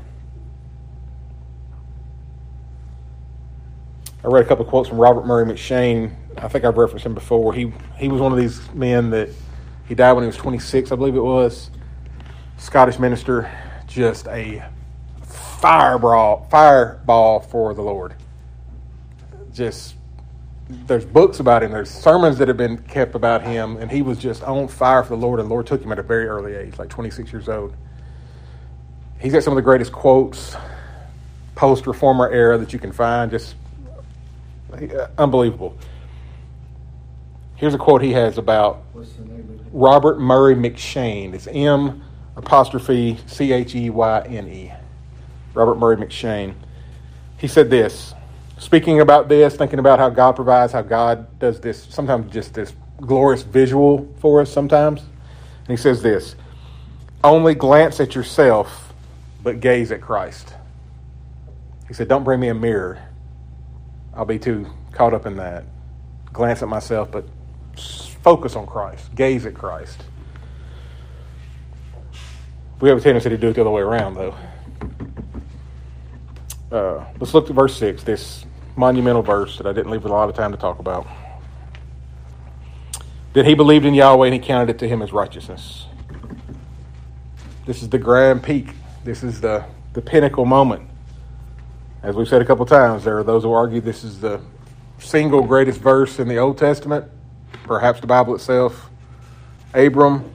I read a couple of quotes from Robert Murray McCheyne. I think I've referenced him before. He he was one of these men that he died when he was twenty-six, I believe it was. Scottish minister, just a fireball, fireball for the Lord. Just, there's books about him. There's sermons that have been kept about him, and he was just on fire for the Lord, and the Lord took him at a very early age, like twenty-six years old. He's got some of the greatest quotes, post-reformer era, that you can find. Just unbelievable. Here's a quote he has about
What's the name of it?
Robert Murray McCheyne. It's M apostrophe C H E Y N E. Robert Murray McCheyne. He said this, speaking about this, thinking about how God provides, how God does this, sometimes just this glorious visual for us sometimes. And he says this, only glance at yourself, but gaze at Christ. He said, don't bring me a mirror. I'll be too caught up in that. Glance at myself, but focus on Christ. Gaze at Christ. We have a tendency to do it the other way around, though. Uh, let's look at verse six, this monumental verse that I didn't leave a lot of time to talk about. That he believed in Yahweh and he counted it to him as righteousness. This is the grand peak. This is the, the pinnacle moment. As we've said a couple times, there are those who argue this is the single greatest verse in the Old Testament, perhaps the Bible itself. Abram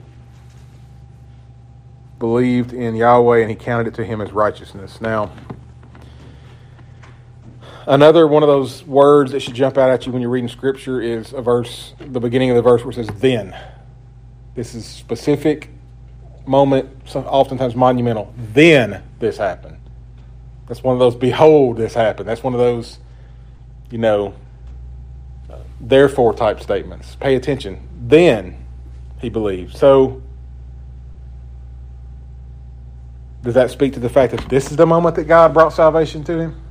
believed in Yahweh and he counted it to him as righteousness. Now, another one of those words that should jump out at you when you're reading Scripture is a verse, the beginning of the verse where it says, then. This is specific moment, oftentimes monumental. Then this happened. That's one of those, behold, this happened. That's one of those, you know, therefore type statements. Pay attention. Then he believed. So, does that speak to the fact that this is the moment that God brought salvation to him?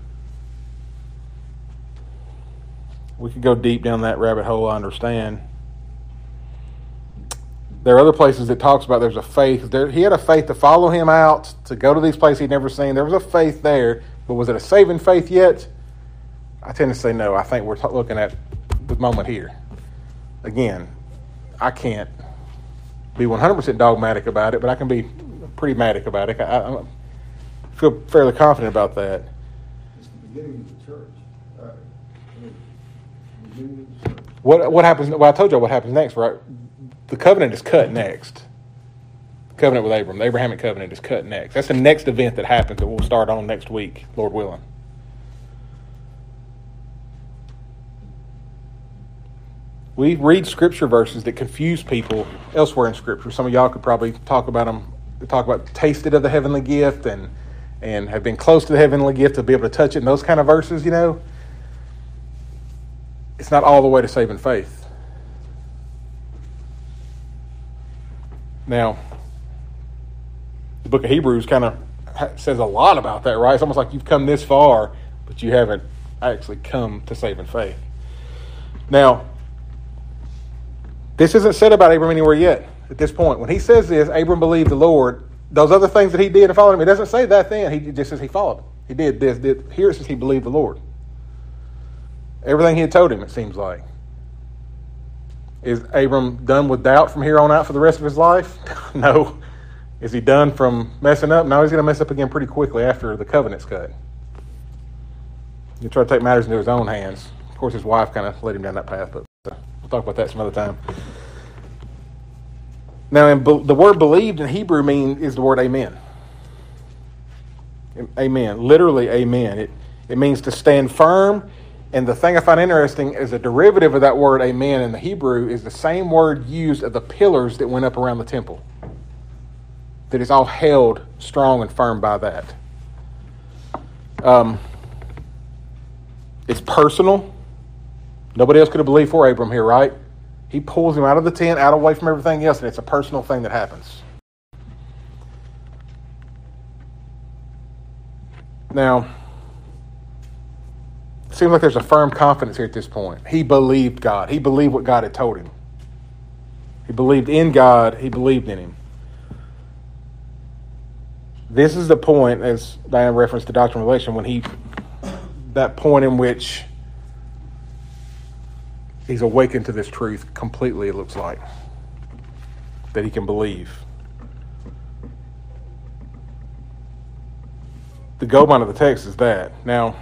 We could go deep down that rabbit hole, I understand. There are other places that talks about there's a faith. There, he had a faith to follow him out, to go to these places he'd never seen. There was a faith there, but was it a saving faith yet? I tend to say no. I think we're t- looking at the moment here. Again, I can't be one hundred percent dogmatic about it, but I can be pretty matic about it. I, I feel fairly confident about that.
It's the beginning of the church. Uh, the beginning of the church.
What what happens? Well, I told you what happens next, right? The covenant is cut next. Covenant with Abram. The Abrahamic covenant is cut next. That's the next event that happens that we'll start on next week, Lord willing. We read scripture verses that confuse people elsewhere in scripture. Some of y'all could probably talk about them, talk about tasted of the heavenly gift and and have been close to the heavenly gift to be able to touch it and those kind of verses, you know. It's not all the way to saving faith. Now, the book of Hebrews kind of says a lot about that, right? It's almost like you've come this far, but you haven't actually come to saving faith. Now, this isn't said about Abram anywhere yet at this point. When he says this, Abram believed the Lord. Those other things that he did and followed him, it doesn't say that then. He just says he followed him. He did this. Did, here it says he believed the Lord. Everything he had told him, it seems like. Is Abram done with doubt from here on out for the rest of his life? No. Is he done from messing up? No, he's going to mess up again pretty quickly after the covenant's cut. He'll try to take matters into his own hands. Of course, his wife kind of led him down that path, but uh, we'll talk about that some other time. Now, in be- the word believed in Hebrew mean is the word amen. Amen. Literally, amen. It, it means to stand firm. And the thing I find interesting is a derivative of that word amen in the Hebrew is the same word used of the pillars that went up around the temple. That is all held strong and firm by that. Um, it's personal. Nobody else could have believed for Abram here, right? He pulls him out of the tent, out away from everything else, and it's a personal thing that happens. Now, it seems like there's a firm confidence here at this point. He believed God. He believed what God had told him. He believed in God. He believed in him. This is the point, as Diane referenced to Doctrine and Revelation, when he, that point in which he's awakened to this truth completely, it looks like, that he can believe. The gold mine of the text is that. Now,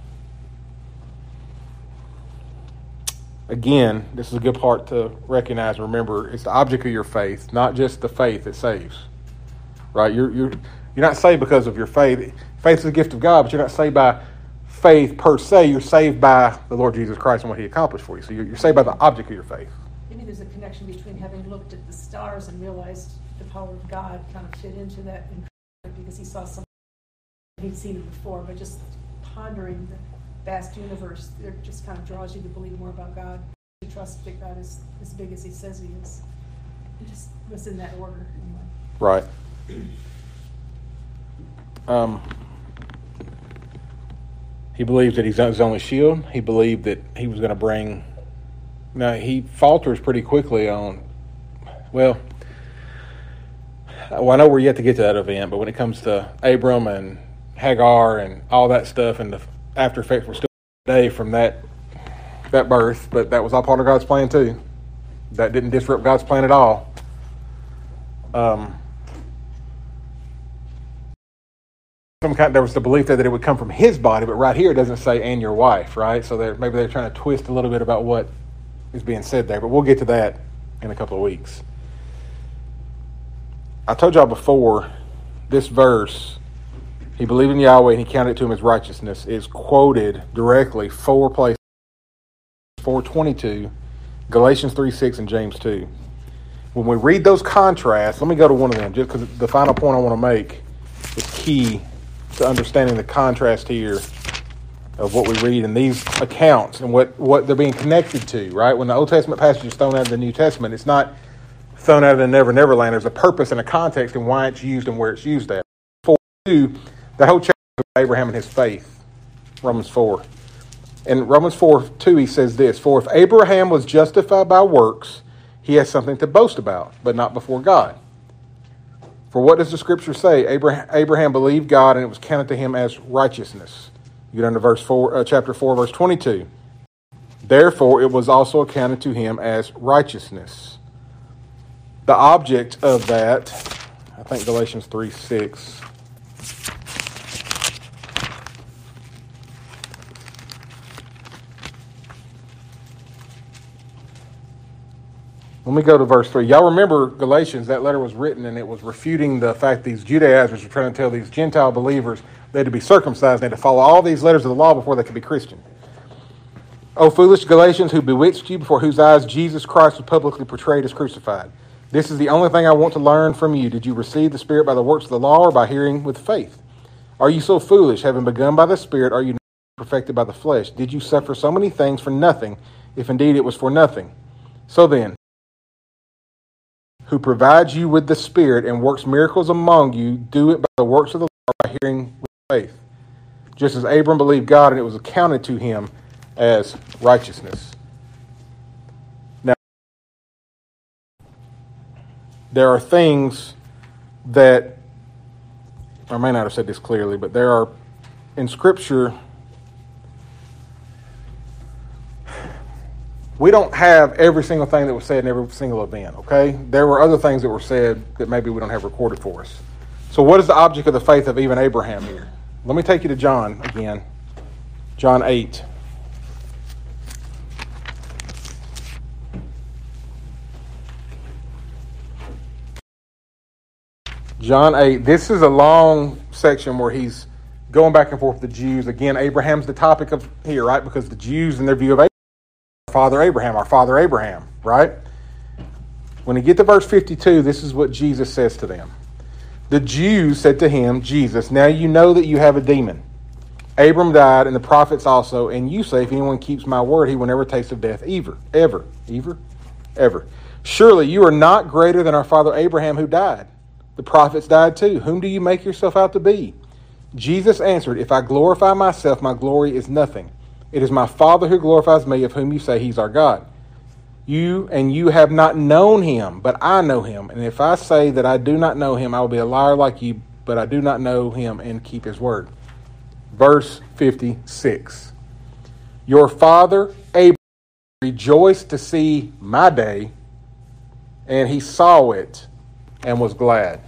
again, this is a good part to recognize and remember. It's the object of your faith, not just the faith that saves. Right? You're you're you're not saved because of your faith. Faith is a gift of God, but you're not saved by faith per se. You're saved by the Lord Jesus Christ and what He accomplished for you. So you're, you're saved by the object of your faith.
Maybe there's a connection between having looked at the stars and realized the power of God kind of fit into that, because he saw something he'd seen it before, but just pondering the vast universe, it just kind of draws you to believe more about God. You trust that God is as big as He says He is. It just was in that order anyway.
Right. Um, he believed that he's his only shield. He believed that he was going to bring... Now, he falters pretty quickly on... Well, well, I know we're yet to get to that event, but when it comes to Abram and Hagar and all that stuff, and the after effects were still today from that that birth, but that was all part of God's plan too. That didn't disrupt God's plan at all. Um, some kind, there was the belief there that it would come from his body, but right here it doesn't say "and your wife," right? So they're, maybe they're trying to twist a little bit about what is being said there, but we'll get to that in a couple of weeks. I told y'all before, this verse, he believed in Yahweh and he counted it to him as righteousness, is quoted directly four places: four twenty-two, Galatians three six, and James two. When we read those contrasts, let me go to one of them, just because the final point I want to make is key to understanding the contrast here of what we read in these accounts and what, what they're being connected to, right? When the Old Testament passage is thrown out of the New Testament, it's not thrown out of the Never Never Land. There's a purpose and a context in why it's used and where it's used at. four two, the whole chapter of Abraham and his faith, Romans four. In Romans four two, he says this: "For if Abraham was justified by works, he has something to boast about, but not before God. For what does the Scripture say? Abraham, Abraham believed God, and it was counted to him as righteousness." You get under verse four, uh, chapter four, verse twenty-two. "Therefore, it was also accounted to him as righteousness." The object of that, I think Galatians three six. Let me go to verse three. Y'all remember Galatians, that letter was written and it was refuting the fact these Judaizers were trying to tell these Gentile believers they had to be circumcised, they had to follow all these letters of the law before they could be Christian. O foolish Galatians, who bewitched you, before whose eyes Jesus Christ was publicly portrayed as crucified. This is the only thing I want to learn from you. Did you receive the Spirit by the works of the law or by hearing with faith? Are you so foolish? Having begun by the Spirit, are you not perfected by the flesh? Did you suffer so many things for nothing, if indeed it was for nothing? So then, who provides you with the Spirit and works miracles among you, do it by the works of the law, by hearing with faith. Just as Abram believed God, and it was accounted to him as righteousness. Now, there are things that, I may not have said this clearly, but there are, in Scripture, we don't have every single thing that was said in every single event, okay? There were other things that were said that maybe we don't have recorded for us. So what is the object of the faith of even Abraham here? Let me take you to John again. John eight. John eight. This is a long section where he's going back and forth with the Jews. Again, Abraham's the topic of here, right? Because the Jews, in their view of Abraham, Father Abraham, our father Abraham, right? When you get to verse fifty-two, this is what Jesus says to them. The Jews said to him, Jesus, now you know that you have a demon. Abram died, and the prophets also, and you say, if anyone keeps my word, he will never taste of death, ever, ever, ever, ever. Surely you are not greater than our father Abraham, who died. The prophets died too. Whom do you make yourself out to be? Jesus answered, if I glorify myself, my glory is nothing. It is my Father who glorifies me, of whom you say he's our God. You and you have not known him, but I know him. And if I say that I do not know him, I will be a liar like you, but I do not know him and keep his word. Verse fifty-six. Your father Abraham rejoiced to see my day, and he saw it and was glad.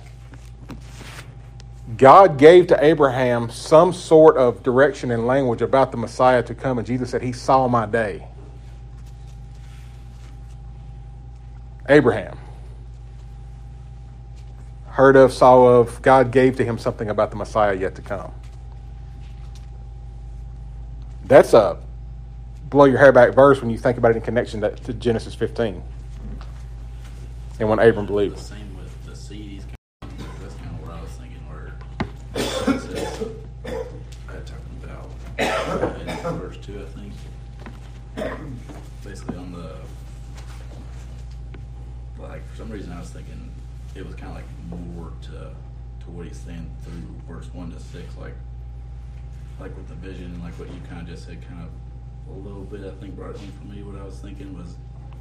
God gave to Abraham some sort of direction and language about the Messiah to come, and Jesus said, he saw my day. Abraham heard of, saw of, God gave to him something about the Messiah yet to come. That's a blow your hair back verse when you think about it in connection to, to Genesis fifteen. And when Abram believed.
The same with the seed he's coming. That's kind of what I was thinking, where it says, I had talking about in verse two, I think. Basically on the, like, for some reason I was thinking it was kind of like more to to what he's saying through verse one to six, like like with the vision and like what you kind of just said, kind of a little bit, I think, brought it home for me. What I was thinking was,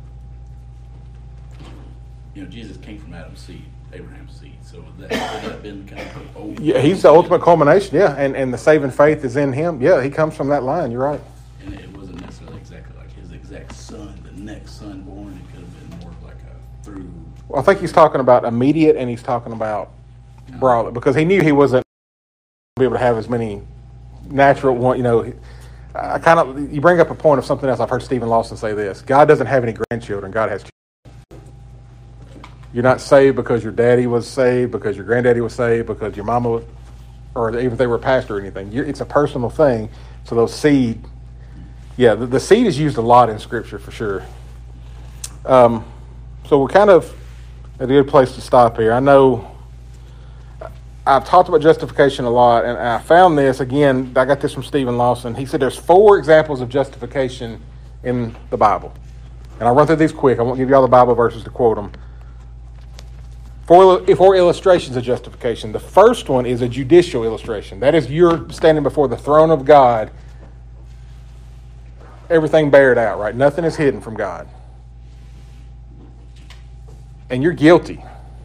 you know, Jesus came from Adam's seed, Abraham's seed. So would that, would that been kind of the old?
Yeah, he's the ultimate culmination, yeah, and, and the saving faith is in him. Yeah, he comes from that line, you're right.
And it wasn't necessarily exactly like his exact son, the next son born. It could have been more like a through.
Well, I think he's talking about immediate, and he's talking about broadly, because he knew he wasn't going to be able to have as many natural one, you know. I kind of, you bring up a point of something else. I've heard Stephen Lawson say this. God doesn't have any grandchildren. God has children. You're not saved because your daddy was saved, because your granddaddy was saved, because your mama was, or even if they were a pastor or anything. You're, it's a personal thing. So those seed, yeah, the, the seed is used a lot in Scripture for sure. Um, so we're kind of at a good place to stop here. I know I've talked about justification a lot, and I found this, again, I got this from Stephen Lawson. He said there's four examples of justification in the Bible. And I'll run through these quick. I won't give you all the Bible verses to quote them. Four, four illustrations of justification. The first one is a judicial illustration. That is, you're standing before the throne of God, everything bared out, right? Nothing is hidden from God. And you're guilty.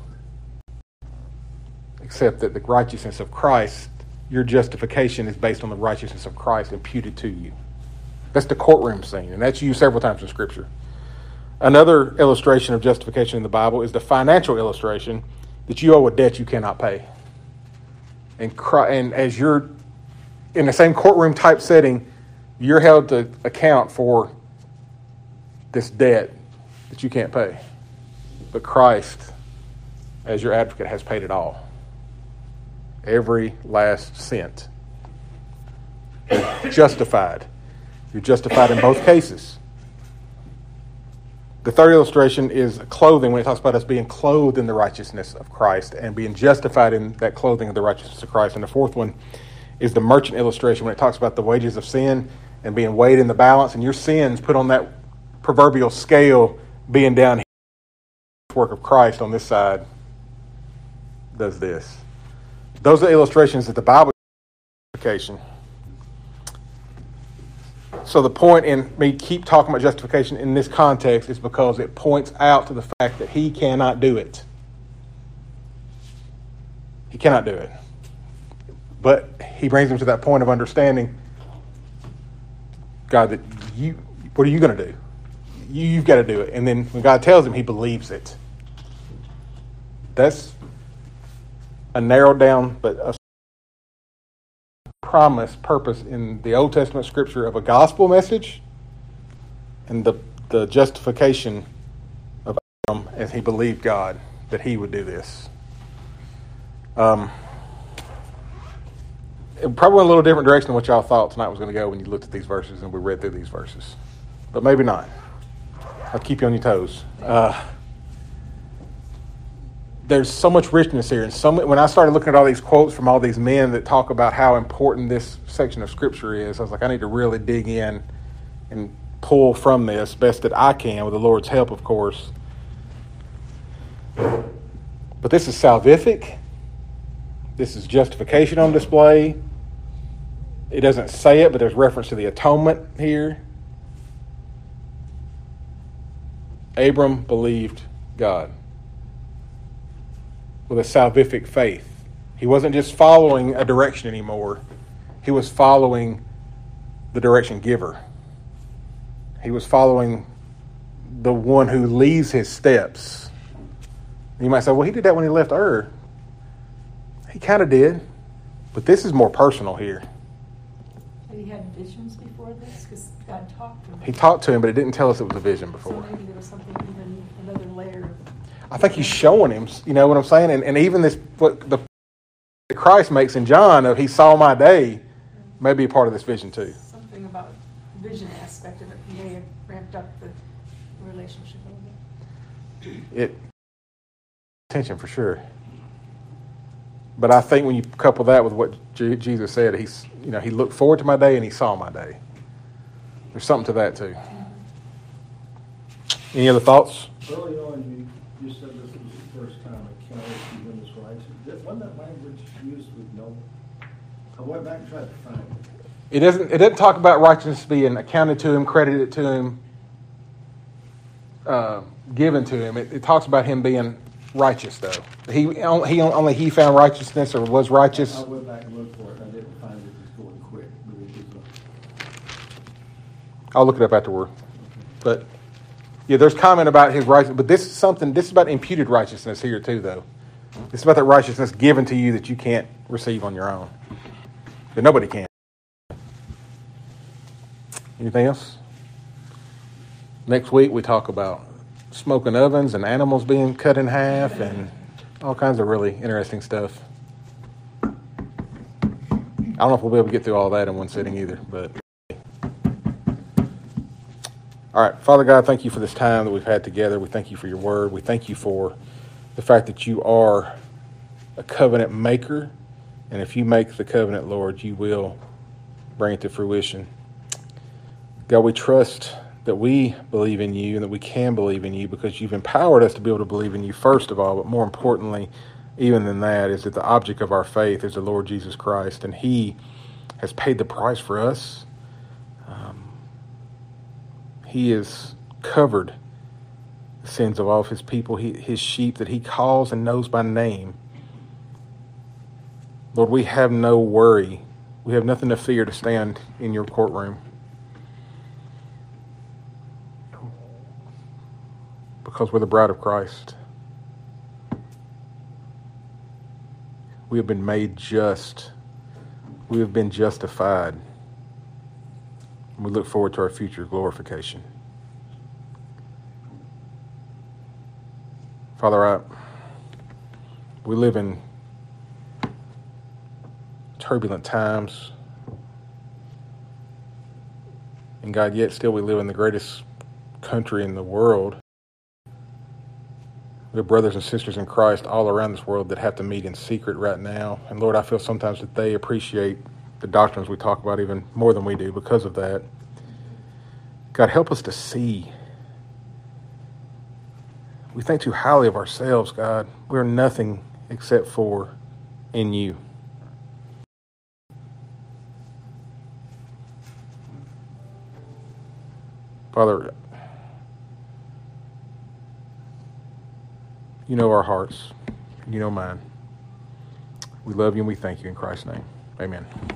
Except that the righteousness of Christ, your justification is based on the righteousness of Christ imputed to you. That's the courtroom scene, and that's used several times in Scripture. Another illustration of justification in the Bible is the financial illustration that you owe a debt you cannot pay. And, and as you're in the same courtroom type setting, you're held to account for this debt that you can't pay. But Christ, as your advocate, has paid it all. Every last cent. You're justified. You're justified in both cases. The third illustration is clothing, when it talks about us being clothed in the righteousness of Christ and being justified in that clothing of the righteousness of Christ. And the fourth one is the merchant illustration, when it talks about the wages of sin and being weighed in the balance, and your sins put on that proverbial scale, being down here. The work of Christ on this side does this. Those are illustrations that the Bible justification. So the point in me keep talking about justification in this context is because it points out to the fact that he cannot do it. He cannot do it. But he brings him to that point of understanding, God, that you, what are you going to do? You, you've got to do it. And then when God tells him, he believes it. That's a narrowed down but a promise, purpose in the Old Testament scripture of a gospel message and the, the justification of Adam as he believed God that he would do this. Um, it probably went a little different direction than what y'all thought tonight was going to go when you looked at these verses and we read through these verses. But maybe not. I'll keep you on your toes. Uh, there's so much richness here. And so many, when I started looking at all these quotes from all these men that talk about how important this section of Scripture is, I was like, I need to really dig in and pull from this best that I can with the Lord's help, of course. But this is salvific. This is justification on display. It doesn't say it, but there's reference to the atonement here. Abram believed God with a salvific faith. He wasn't just following a direction anymore. He was following the direction giver. He was following the one who leads his steps. You might say, well, he did that when he left Ur. He kind of did. But this is more personal here.
Had he had visions before this? Because God talked to him.
He talked to him, but it didn't tell us it was a vision before.
So maybe there was something, even another layer of...
I think he's showing him, you know what I'm saying? And, and even this, what the that Christ makes in John of he saw my day, may be a part of this vision too.
Something about the vision aspect of it may have ramped up the relationship a little bit.
It attention for sure. But I think when you couple that with what G- Jesus said, he's you know he looked forward to my day and he saw my day. There's something to that too. Any other thoughts?
Early on, you, you said this was the first time a county given this right. Wasn't that language used with Noah? I went back and tried to find it.
It doesn't. It doesn't talk about righteousness being accounted to him, credited to him, uh, given to him. It, it talks about him being righteous, though. He he only he found righteousness or was righteous.
I went back and looked for it, and I didn't find it. It's going quick. But it was a...
I'll look it up afterward. But yeah, there's comment about his righteousness. But this is something. This is about imputed righteousness here too, though. It's about that righteousness given to you that you can't receive on your own. That nobody can. Anything else? Next week we talk about smoking ovens and animals being cut in half and all kinds of really interesting stuff. I don't know if we'll be able to get through all that in one sitting either, but all right, Father God, thank you for this time that we've had together. We thank you for your word. We thank you for the fact that you are a covenant maker, and if you make the covenant, Lord, you will bring it to fruition. God, we trust that we believe in you and that we can believe in you because you've empowered us to be able to believe in you first of all, but more importantly, even than that, is that the object of our faith is the Lord Jesus Christ, and he has paid the price for us. Um, he is covered the sins of all of his people, he, his sheep that he calls and knows by name. Lord, we have no worry. We have nothing to fear to stand in your courtroom. Because we're the bride of Christ. We have been made just. We have been justified. And we look forward to our future glorification. Father, I, we live in turbulent times. And God, yet still we live in the greatest country in the world. We have brothers and sisters in Christ all around this world that have to meet in secret right now. And Lord, I feel sometimes that they appreciate the doctrines we talk about even more than we do because of that. God, help us to see. We think too highly of ourselves, God. We're nothing except for in you. Father, you know our hearts. You know mine. We love you and we thank you in Christ's name. Amen.